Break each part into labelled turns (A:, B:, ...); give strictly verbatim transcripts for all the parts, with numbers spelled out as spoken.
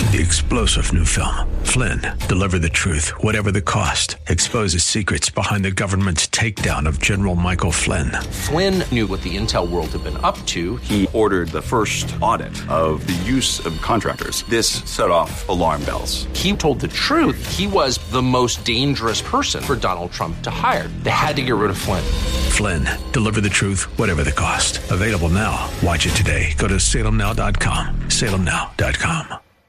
A: The explosive new film, Flynn, deliver the truth, whatever the cost, exposes secrets behind the government's takedown of General Michael Flynn.
B: Flynn knew what the intel world had been up to.
C: He ordered the first audit of the use of contractors. This set off alarm bells.
B: He told the truth. He was the most dangerous person for Donald Trump to hire. They had to get rid of Flynn.
A: Flynn, deliver the truth, whatever the cost. Available now. Watch it today. Go to salem now dot com. salem now dot com.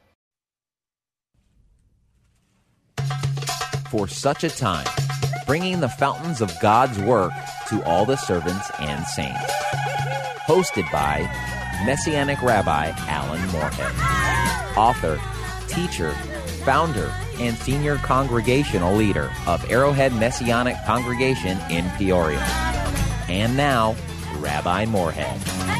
D: For such a time, bringing the fountains of God's work to all the servants and saints. Hosted by Messianic Rabbi Alan Moorhead, author, teacher, founder, and senior congregational leader of Arrowhead Messianic Congregation in Peoria. And now, Rabbi Moorhead.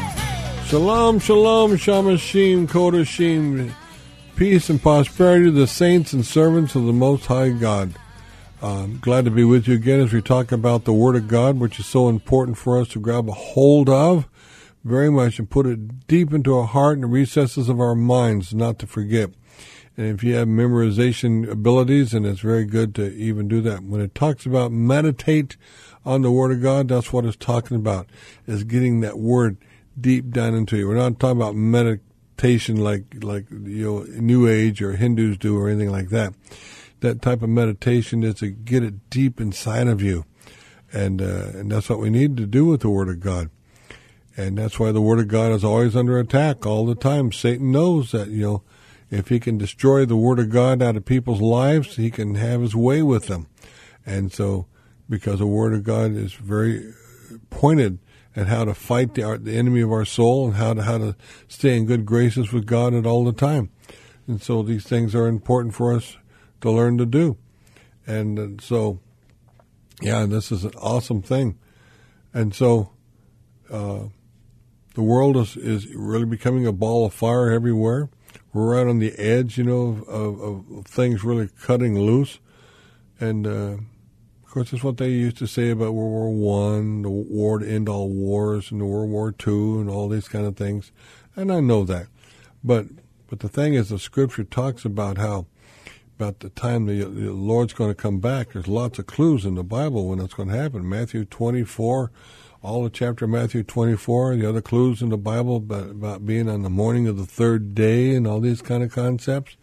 E: Shalom, shalom, shamashim, kodashim, peace and prosperity to the saints and servants of the Most High God. I'm glad to be with you again as we talk about the Word of God, which is so important for us to grab a hold of very much and put it deep into our heart and the recesses of our minds, not to forget. And if you have memorization abilities, then it's very good to even do that. When it talks about meditate on the Word of God, that's what it's talking about, is getting that Word deep down into you. We're not talking about meditation like, like you know, New Age or Hindus do or anything like that. That type of meditation is to get it deep inside of you. And, uh, and that's what we need to do with the Word of God. And that's why the Word of God is always under attack all the time. Satan knows that, you know, if he can destroy the Word of God out of people's lives, he can have his way with them. And so, because the Word of God is very pointed at how to fight the, the enemy of our soul and how to, how to stay in good graces with God at all the time. And so these things are important for us to learn to do. And uh, so, yeah, this is an awesome thing. And so, uh, the world is, is really becoming a ball of fire everywhere. We're right on the edge, you know, of, of, of things really cutting loose. And, uh, of course, that's what they used to say about World War One, the war to end all wars, and the World War Two, and all these kind of things. And I know that. But, but the thing is, the Scripture talks about how about the time the, the Lord's going to come back. There's lots of clues in the Bible when it's going to happen. Matthew twenty-four, all the chapter of Matthew twenty-four, the other clues in the Bible about, about being on the morning of the third day and all these kind of concepts.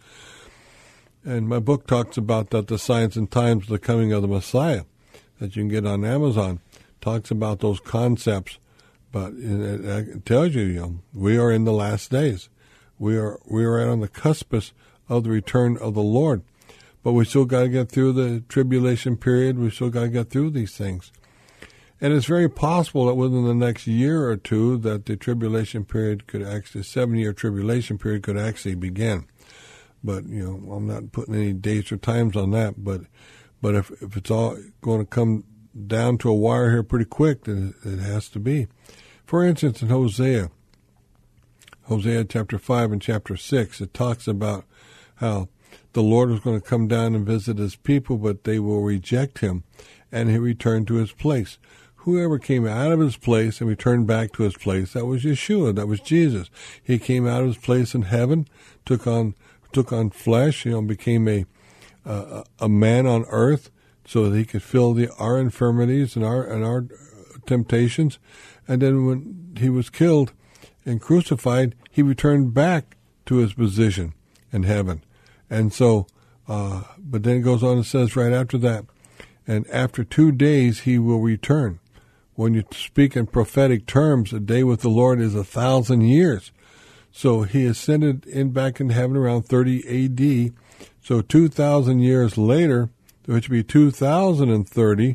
E: And my book talks about that, the Signs and Times of the Coming of the Messiah, that you can get on Amazon. Talks about those concepts, but it, it tells you, you know, we are in the last days. We are we are on the cusp of the return of the Lord. But we still got to get through the tribulation period. We still got to get through these things. And it's very possible that within the next year or two that the tribulation period could actually, seven-year tribulation period could actually begin. But, you know, I'm not putting any dates or times on that. But but if, if it's all going to come down to a wire here pretty quick, then it, it has to be. For instance, in Hosea, Hosea chapter five and chapter six, it talks about how the Lord was going to come down and visit his people, but they will reject him, and he returned to his place. Whoever came out of his place and returned back to his place, that was Yeshua, that was Jesus. He came out of his place in heaven, took on took on flesh, you know, became a uh, a man on earth, so that he could fill the our infirmities and our and our temptations. And then when he was killed and crucified, he returned back to his position in heaven. And so, uh, but then it goes on and says right after that, and after two days he will return. When you speak in prophetic terms, a day with the Lord is a thousand years. So he ascended in back in heaven around thirty A D. So two thousand years later, which would be two thousand thirty,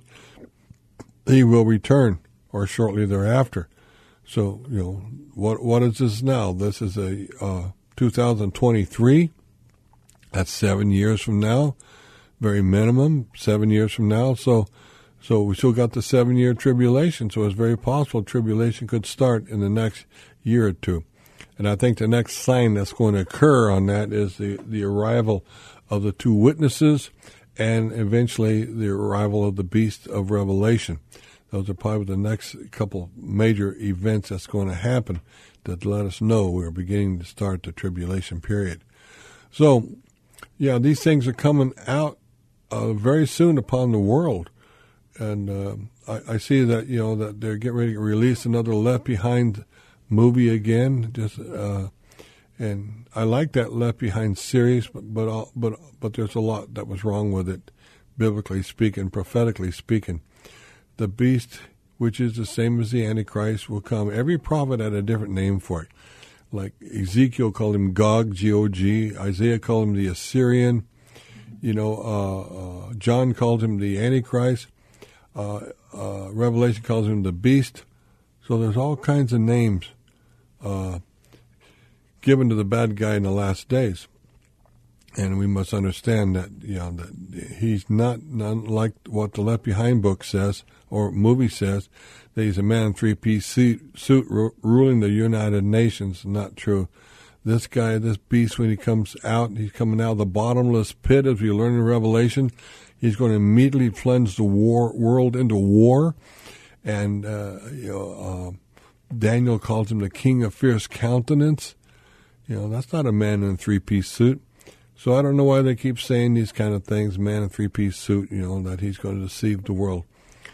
E: he will return, or shortly thereafter. So, you know, what what is this now? This is a uh, two thousand twenty-three. That's seven years from now, very minimum, seven years from now. So, so we still got the seven-year tribulation. So it's very possible tribulation could start in the next year or two. And I think the next sign that's going to occur on that is the, the arrival of the two witnesses and eventually the arrival of the beast of Revelation. Those are probably the next couple major events that's going to happen that let us know we're beginning to start the tribulation period. So, yeah, these things are coming out uh, very soon upon the world. And uh, I, I see that, you know, that they're getting ready to release another Left Behind movie again. Just uh, and I like that Left Behind series, but but all, but but there's a lot that was wrong with it, biblically speaking, prophetically speaking. The beast, which is the same as the Antichrist, will come. Every prophet had a different name for it. Like Ezekiel called him Gog, G O G. Isaiah called him the Assyrian. You know, uh, uh, John called him the Antichrist. Uh, uh, Revelation calls him the beast. So there's all kinds of names uh, given to the bad guy in the last days. And we must understand that, you know, that he's not, not like what the Left Behind book says or movie says, that he's a man in three-piece suit, suit ru- ruling the United Nations. Not true. This guy, this beast, when he comes out, he's coming out of the bottomless pit, as we learn in Revelation. He's going to immediately plunge the war world into war. And, uh, you know, uh, Daniel calls him the king of fierce countenance. You know, that's not a man in a three-piece suit. So I don't know why they keep saying these kind of things, man in a three-piece suit, you know, that he's going to deceive the world.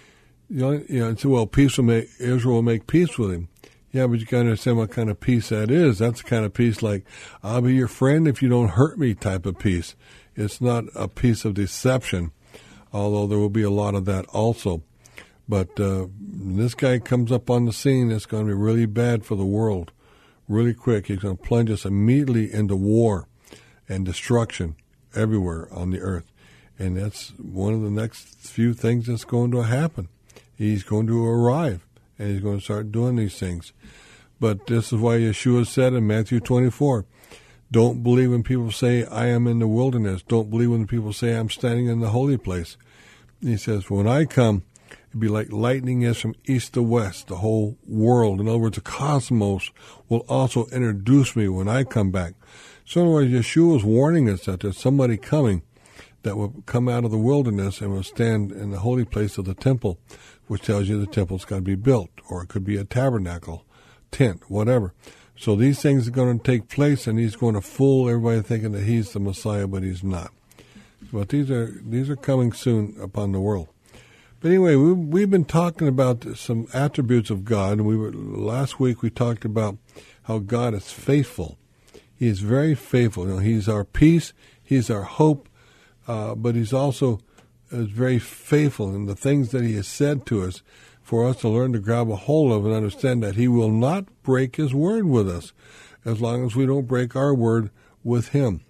E: You know, you know, it's, well, peace will make, Israel will make peace with him. Yeah, but you got to understand what kind of peace that is. That's the kind of peace like, I'll be your friend if you don't hurt me type of peace. It's not a peace of deception, although there will be a lot of that also. But uh, when this guy comes up on the scene, it's going to be really bad for the world, really quick. He's going to plunge us immediately into war and destruction everywhere on the earth. And that's one of the next few things that's going to happen. He's going to arrive, and he's going to start doing these things. But this is why Yeshua said in Matthew twenty-four, don't believe when people say, I am in the wilderness. Don't believe when people say, I'm standing in the holy place. And he says, when I come, it'd be like lightning is from east to west, the whole world. In other words, the cosmos will also introduce me when I come back. So in other words, Yeshua is warning us that there's somebody coming that will come out of the wilderness and will stand in the holy place of the temple, which tells you the temple's got to be built, or it could be a tabernacle, tent, whatever. So these things are going to take place, and he's going to fool everybody thinking that he's the Messiah, but he's not. But these are these are coming soon upon the world. But anyway, we, we've been talking about some attributes of God, and we were last week we talked about how God is faithful. He is very faithful. You know, he's our peace, he's our hope, uh, but he's also is very faithful in the things that he has said to us for us to learn to grab a hold of and understand that he will not break his word with us as long as we don't break our word with him.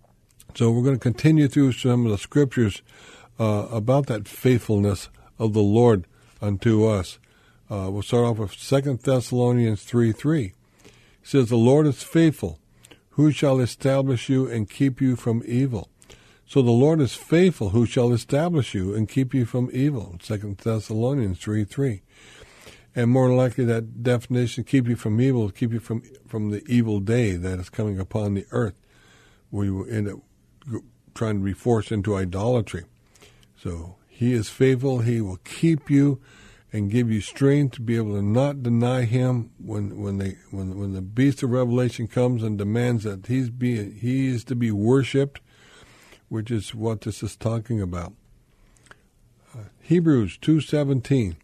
E: So we're going to continue through some of the scriptures uh, about that faithfulness of the Lord unto us. Uh, we'll start off with Second Thessalonians three three. It says, the Lord is faithful. Who shall establish you and keep you from evil? So the Lord is faithful, who shall establish you and keep you from evil. Second Thessalonians three three. And more than likely that definition, keep you from evil, keep you from from the evil day that is coming upon the earth. We will end up trying to be forced into idolatry. So he is faithful. He will keep you and give you strength to be able to not deny him when when they when when the beast of Revelation comes and demands that he's be he is to be worshipped, which is what this is talking about. Uh, Hebrews two seventeen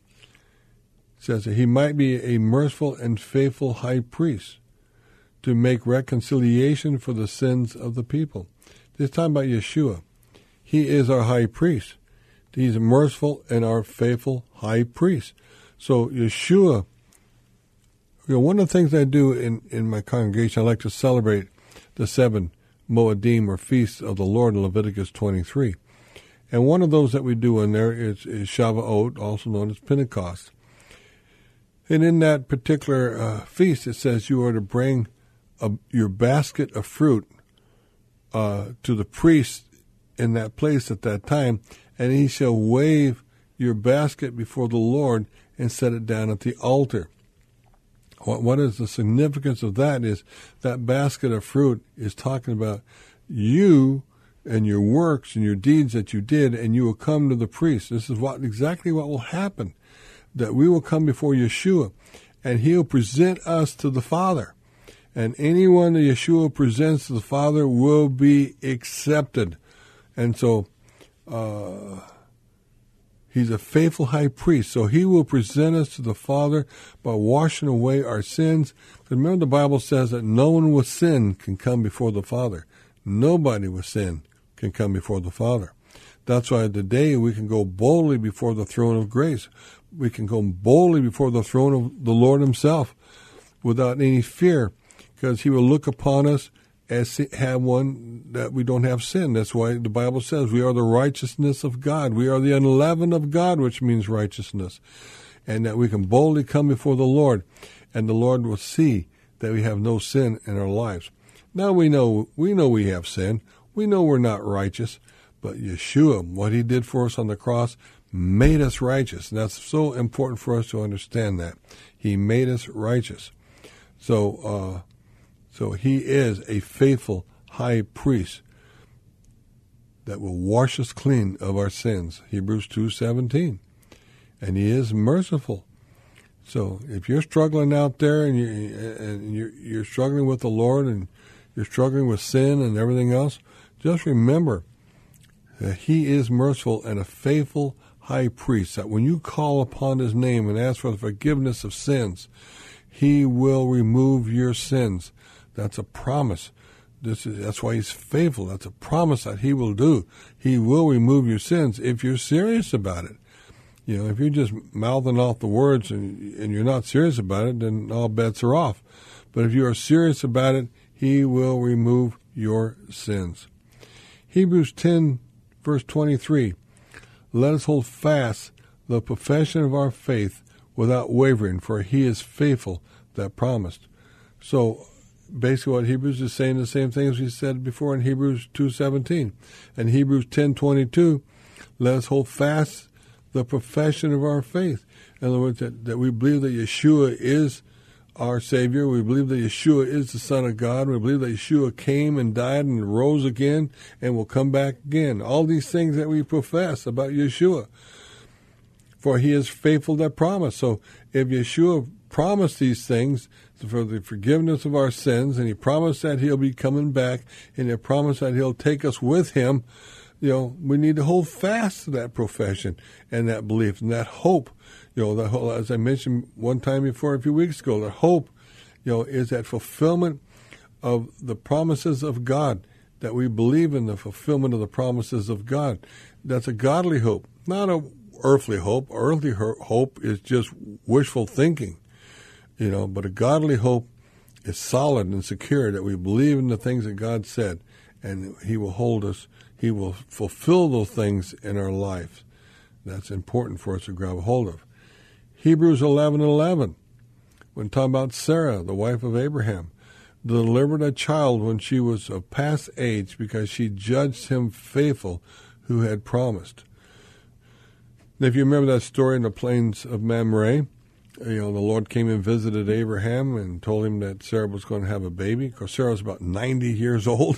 E: says that he might be a merciful and faithful high priest to make reconciliation for the sins of the people. This time about Yeshua. He is our high priest. He's merciful and our faithful high priest. So Yeshua, you know, one of the things I do in, in my congregation, I like to celebrate the seven Moedim, or feasts of the Lord, in Leviticus twenty-three. And one of those that we do in there is, is Shavuot, also known as Pentecost. And in that particular uh, feast, it says you are to bring a, your basket of fruit uh, to the priest in that place at that time, and he shall wave your basket before the Lord and set it down at the altar. What, what is the significance of that is that basket of fruit is talking about you and your works and your deeds that you did, and you will come to the priest. This is what exactly what will happen, that we will come before Yeshua, and he'll present us to the Father. And anyone that Yeshua presents to the Father will be accepted. And so uh, he's a faithful high priest. So he will present us to the Father by washing away our sins. Remember, the Bible says that no one with sin can come before the Father. Nobody with sin can come before the Father. That's why today we can go boldly before the throne of grace. We can go boldly before the throne of the Lord himself without any fear, because he will look upon us as have one that we don't have sin. That's why the Bible says we are the righteousness of God. We are the unleavened of God, which means righteousness. And that we can boldly come before the Lord, and the Lord will see that we have no sin in our lives. Now we know we know we have sin. We know we're not righteous, but Yeshua, what he did for us on the cross, made us righteous. And that's so important for us to understand that. He made us righteous. So, uh, so he is a faithful high priest that will wash us clean of our sins. Hebrews two seventeen. And he is merciful. So if you're struggling out there and, you, and you're, you're struggling with the Lord and you're struggling with sin and everything else, just remember that he is merciful and a faithful high priest, that when you call upon his name and ask for the forgiveness of sins, he will remove your sins. That's a promise. This is, that's why he's faithful. That's a promise that he will do. He will remove your sins if you're serious about it. You know, if you're just mouthing off the words and, and you're not serious about it, then all bets are off. But if you are serious about it, he will remove your sins. Hebrews ten, verse twenty-three, let us hold fast the profession of our faith without wavering, for he is faithful that promised. So basically what Hebrews is saying, the same thing as we said before in Hebrews two seventeen. And Hebrews ten twenty-two, let us hold fast the profession of our faith. In other words, that, that we believe that Yeshua is our Savior. We believe that Yeshua is the Son of God. We believe that Yeshua came and died and rose again and will come back again. All these things that we profess about Yeshua. For he is faithful that promise. So if Yeshua promised these things for the forgiveness of our sins, and he promised that he'll be coming back, and he promised that he'll take us with him, you know, we need to hold fast to that profession and that belief and that hope. You know, the whole, as I mentioned one time before a few weeks ago, the hope, you know, is that fulfillment of the promises of God, that we believe in the fulfillment of the promises of God. That's a godly hope, not a earthly hope. Earthly hope is just wishful thinking, you know, but a godly hope is solid and secure, that we believe in the things that God said, and he will hold us. He will fulfill those things in our life. That's important for us to grab a hold of. Hebrews eleven eleven, when talking about Sarah, the wife of Abraham, delivered a child when she was of past age, because she judged him faithful who had promised. And if you remember that story in the plains of Mamre, you know, the Lord came and visited Abraham and told him that Sarah was going to have a baby. Of course, Sarah was about ninety years old.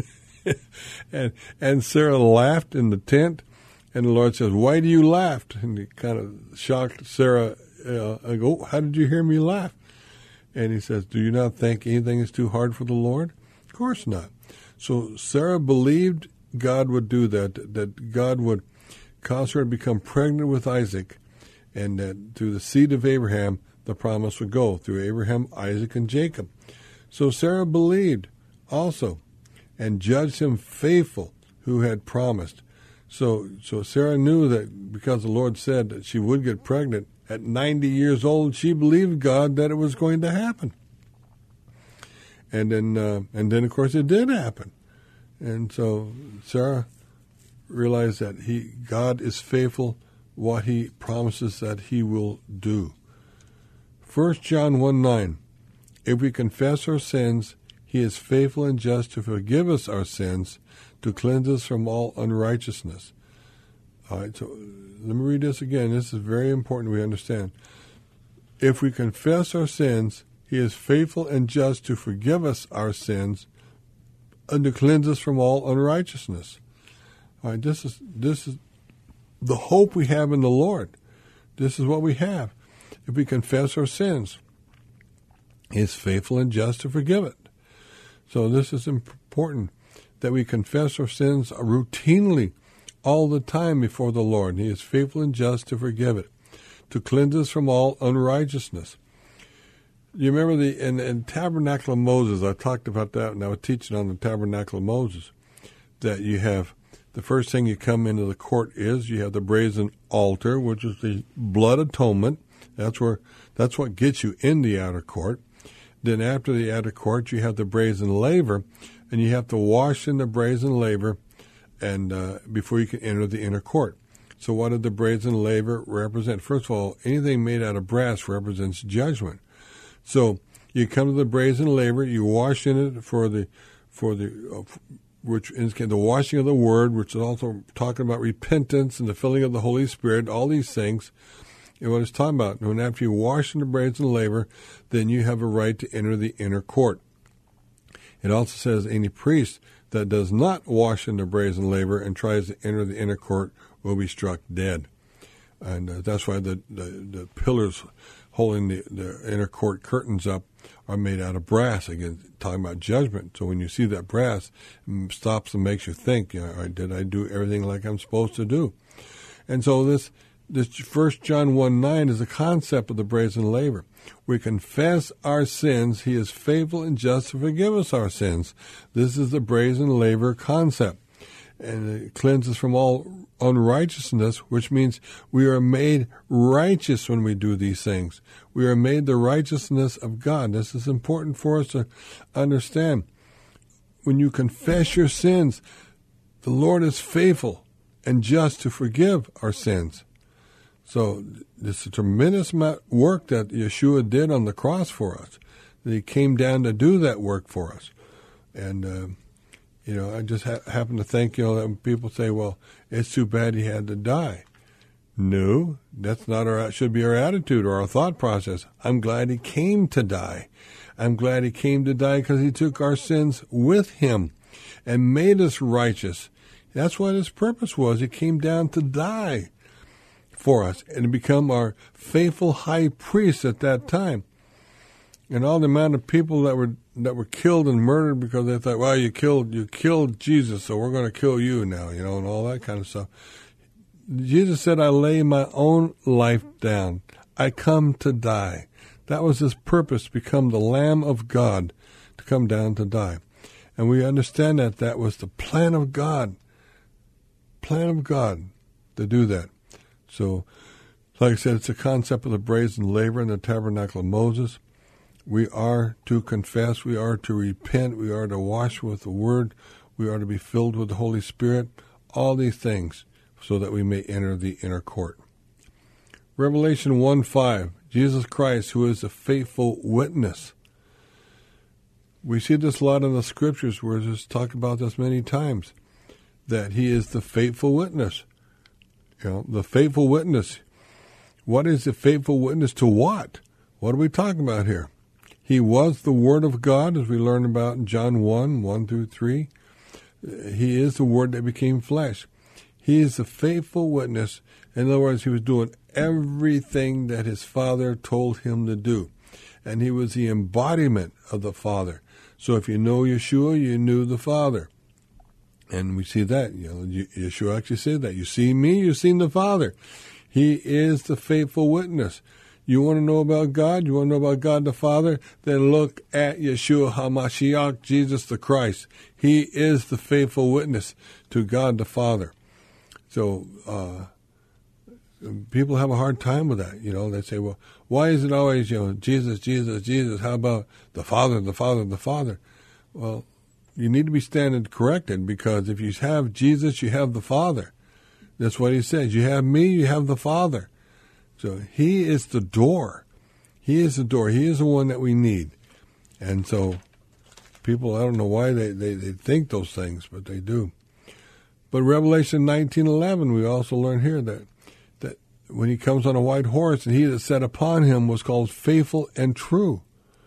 E: and and Sarah laughed in the tent, and the Lord says, "Why do you laugh?" And he kind of shocked Sarah. Uh, I go, "How did you hear me laugh?" And he says, "Do you not think anything is too hard for the Lord?" Of course not. So Sarah believed God would do that, that God would cause her to become pregnant with Isaac, and that through the seed of Abraham, the promise would go, through Abraham, Isaac, and Jacob. So Sarah believed also, and judged him faithful who had promised. So so Sarah knew that because the Lord said that she would get pregnant at ninety years old, she believed God that it was going to happen. And then, uh, and then of course, it did happen. And so Sarah realized that he God is faithful, what he promises that he will do. First John one nine, if we confess our sins, he is faithful and just to forgive us our sins, to cleanse us from all unrighteousness. All right, so let me read this again. This is very important we understand. If we confess our sins, he is faithful and just to forgive us our sins and to cleanse us from all unrighteousness. All right, this is this is the hope we have in the Lord. This is what we have. If we confess our sins, He is faithful and just to forgive it. So this is important, that we confess our sins routinely all the time before the Lord. He is faithful and just to forgive it, to cleanse us from all unrighteousness. You remember the in, in Tabernacle of Moses, I talked about that when I was teaching on the Tabernacle of Moses, that you have, the first thing you come into the court is you have the brazen altar, which is the blood atonement. That's where that's what gets you in the outer court. Then after the outer court, you have the brazen laver, and you have to wash in the brazen laver and uh, before you can enter the inner court. So what did the brazen laver represent? First of all, anything made out of brass represents judgment. So you come to the brazen laver, you wash in it for the for the uh, which is the washing of the word, which is also talking about repentance and the filling of the Holy Spirit, all these things. And what it's talking about, when after you wash in the brazen laver, then you have a right to enter the inner court. It also says any priest that does not wash in the brazen laver and tries to enter the inner court will be struck dead. And uh, that's why the, the, the pillars holding the, the inner court curtains up are made out of brass, again, talking about judgment. So when you see that brass, it stops and makes you think, you know, did I do everything like I'm supposed to do? And so this this First John one nine is a concept of the brazen laver. We confess our sins. He is faithful and just to forgive us our sins. This is the brazen laver concept. And it cleanses from all unrighteousness, which means we are made righteous when we do these things. We are made the righteousness of God. This is important for us to understand. When you confess your sins, the Lord is faithful and just to forgive our sins. So this is a tremendous work that Yeshua did on the cross for us. That he came down to do that work for us. And, uh, you know, I just ha- happen to think, you know, that when people say, well, it's too bad he had to die. No, that's not our, should be our attitude or our thought process. I'm glad he came to die. I'm glad he came to die because he took our sins with him and made us righteous. That's what his purpose was. He came down to die for us and to become our faithful high priest at that time. And all the amount of people that were that were killed and murdered because they thought, well, you killed you killed Jesus, so we're going to kill you now, you know, and all that kind of stuff. Jesus said, I lay my own life down. I come to die. That was his purpose, to become the Lamb of God, to come down to die. And we understand that that was the plan of God, plan of God to do that. So, like I said, it's a concept of the brazen laver in the Tabernacle of Moses. We are to confess, we are to repent, we are to wash with the Word, we are to be filled with the Holy Spirit, all these things, so that we may enter the inner court. Revelation one five, Jesus Christ, who is a faithful witness. We see this a lot in the Scriptures, where it's talked about this many times, that he is the faithful witness. You know, the faithful witness. What is the faithful witness to what? What are we talking about here? He was the Word of God, as we learn about in John one, one through three. He is the Word that became flesh. He is the faithful witness. In other words, he was doing everything that his Father told him to do. And he was the embodiment of the Father. So if you know Yeshua, you knew the Father. And we see that. You know, Yeshua actually said that. You see me, you've seen the Father. He is the faithful witness. You want to know about God? You want to know about God the Father? Then look at Yeshua HaMashiach, Jesus the Christ. He is the faithful witness to God the Father. So uh, people have a hard time with that. You know, they say, well, why is it always, you know, Jesus, Jesus, Jesus? How about the Father, the Father, the Father? Well, you need to be standing corrected, because if you have Jesus, you have the Father. That's what he says. You have me, you have the Father. So he is the door. He is the door. He is the one that we need. And so people, I don't know why they, they, they think those things, but they do. But Revelation nineteen eleven, we also learn here that, that when he comes on a white horse, and he that sat upon him was called faithful and true.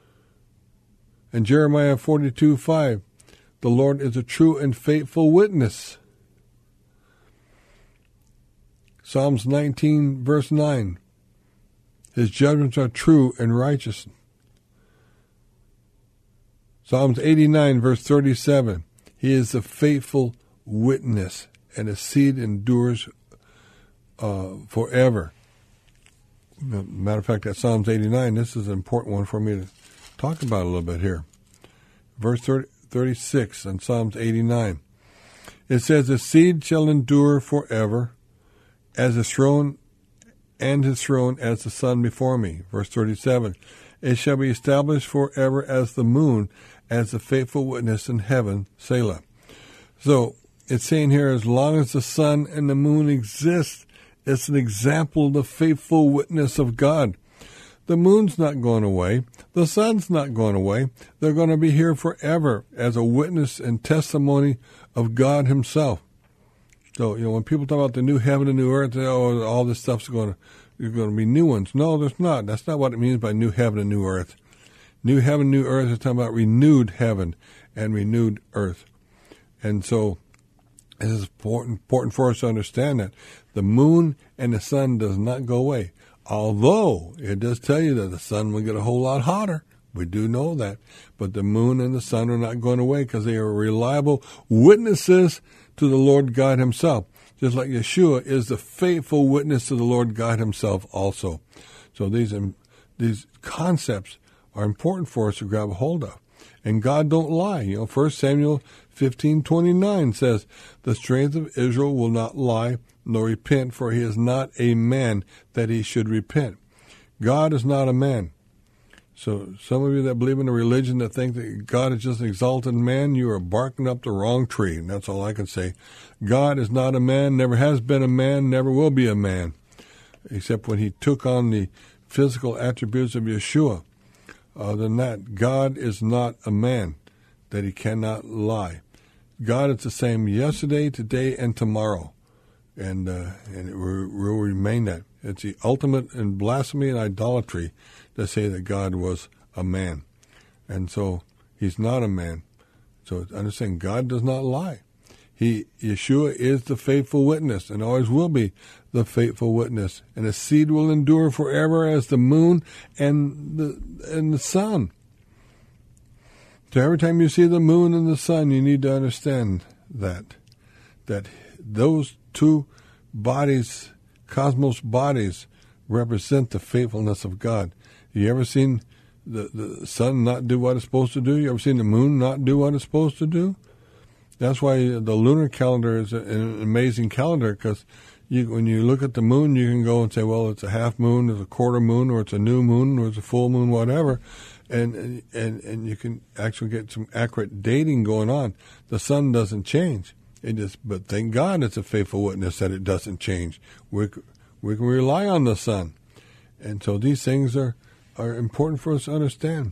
E: And Jeremiah forty-two five, the Lord is a true and faithful witness. Psalms nineteen, verse nine. His judgments are true and righteous. Psalms eighty-nine, verse thirty-seven. He is the faithful witness, and his seed endures uh, forever. Matter of fact, that Psalms eighty-nine, this is an important one for me to talk about a little bit here. Verse thirty, thirty-six in Psalms eighty-nine. It says, the seed shall endure forever, as his throne and his throne as the sun before me. Verse thirty-seven. It shall be established forever as the moon, as the faithful witness in heaven, Selah. So it's saying here, as long as the sun and the moon exist, it's an example of the faithful witness of God. The moon's not going away. The sun's not going away. They're going to be here forever as a witness and testimony of God himself. So, you know, when people talk about the new heaven and new earth, they, oh, all this stuff's going to, there's going to be new ones. No, there's not. That's not what it means by new heaven and new earth. New heaven, new earth is talking about renewed heaven and renewed earth. And so it is important, important for us to understand that the moon and the sun does not go away. Although it does tell you that the sun will get a whole lot hotter. We do know that. But the moon and the sun are not going away because they are reliable witnesses to the Lord God himself. Just like Yeshua is the faithful witness to the Lord God himself also. So these um, these concepts are important for us to grab a hold of. And God don't lie. You know, First Samuel fifteen twenty-nine says, the strength of Israel will not lie, nor repent, for he is not a man that he should repent. God is not a man. So some of you that believe in a religion that think that God is just an exalted man, you are barking up the wrong tree. And that's all I can say. God is not a man, never has been a man, never will be a man, except when he took on the physical attributes of Yeshua. Other than that, God is not a man, that he cannot lie. God is the same yesterday, today, and tomorrow. And uh, and it will, will remain that. It's the ultimate in blasphemy and idolatry to say that God was a man. And so he's not a man. So understand, God does not lie. He, Yeshua is the faithful witness and always will be the faithful witness. And his seed will endure forever as the moon and the, and the sun. So every time you see the moon and the sun, you need to understand that, that those two bodies, cosmos bodies, represent the faithfulness of God. You ever seen the, the sun not do what it's supposed to do? You ever seen the moon not do what it's supposed to do? That's why the lunar calendar is an amazing calendar, because you, when you look at the moon, you can go and say, well, it's a half moon, it's a quarter moon, or it's a new moon, or it's a full moon, whatever. And, and, and you can actually get some accurate dating going on. The sun doesn't change. It just, but thank God it's a faithful witness that it doesn't change. We, we can rely on the sun. And so these things are, are important for us to understand.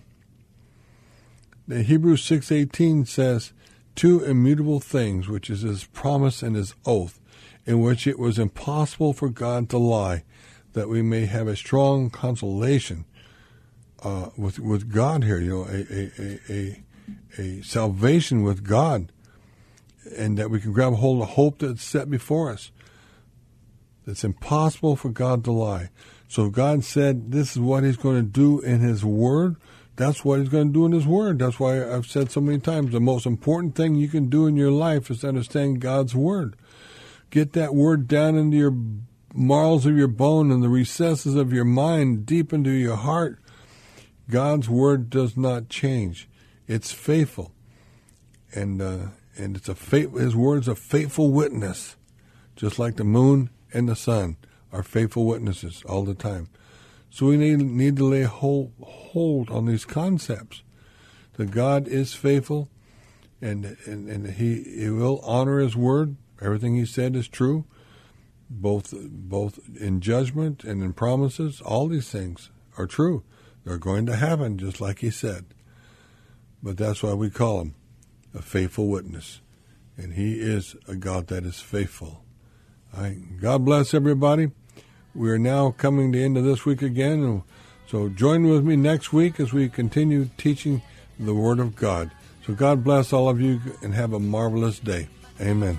E: The Hebrews six eighteen says, two immutable things, which is his promise and his oath, in which it was impossible for God to lie, that we may have a strong consolation uh, with with God here, you know, a, a, a, a, a salvation with God, and that we can grab a hold of hope that's set before us. It's impossible for God to lie. So God said this is what he's going to do in his word. That's what he's going to do in his word. That's why I've said so many times, the most important thing you can do in your life is to understand God's word. Get that word down into your marrows of your bone and the recesses of your mind, deep into your heart. God's word does not change. It's faithful. And uh, and it's a faith, his word's a faithful witness, just like the moon and the sun are faithful witnesses all the time. So we need, need to lay hold, hold on these concepts, that God is faithful, and, and, and he, he will honor his word. Everything he said is true, both both in judgment and in promises. All these things are true. They're going to happen just like he said. But that's why we call him a faithful witness. And he is a God that is faithful. All right. God bless everybody. We are now coming to the end of this week again. So join with me next week as we continue teaching the Word of God. So God bless all of you and have a marvelous day. Amen.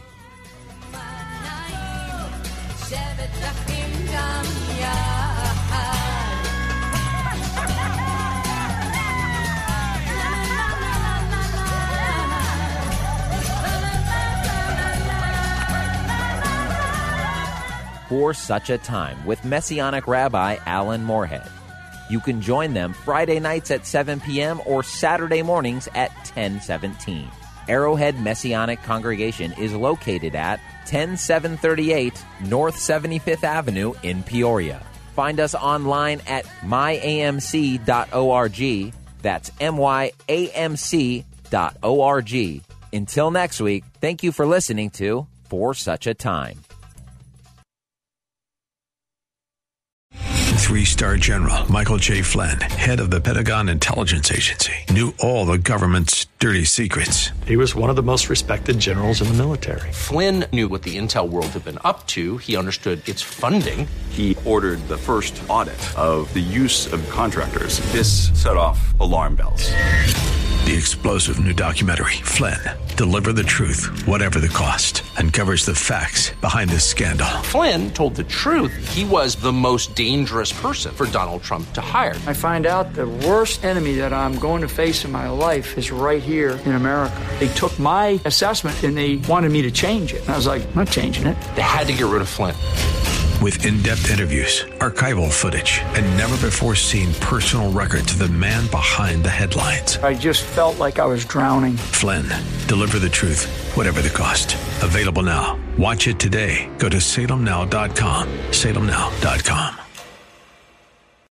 D: For Such a Time with Messianic Rabbi Alan Moorhead. You can join them Friday nights at seven p.m. or Saturday mornings at ten seventeen. Arrowhead Messianic Congregation is located at ten seven thirty-eight North seventy-fifth Avenue in Peoria. Find us online at my a m c dot org. That's M Y A M C dot org. Until next week, thank you for listening to For Such a Time.
A: Three-star General Michael J. Flynn, head of the Pentagon Intelligence Agency, knew all the government's dirty secrets.
F: He was one of the most respected generals in the military.
B: Flynn knew what the intel world had been up to. He understood its funding.
C: He ordered the first audit of the use of contractors. This set off alarm bells.
A: The explosive new documentary, Flynn, Deliver the Truth, Whatever the Cost, uncovers the facts behind this scandal.
B: Flynn told the truth. He was the most dangerous person for Donald Trump to hire.
G: I find out the worst enemy that I'm going to face in my life is right here in America. They took my assessment and they wanted me to change it. And I was like, I'm not changing it.
B: They had to get rid of Flynn.
A: With in-depth interviews, archival footage, and never-before-seen personal records of the man behind the headlines.
G: I just felt like I was drowning.
A: Flynn, Deliver the Truth, Whatever the Cost. Available now. Watch it today. Go to salem now dot com. salem now dot com.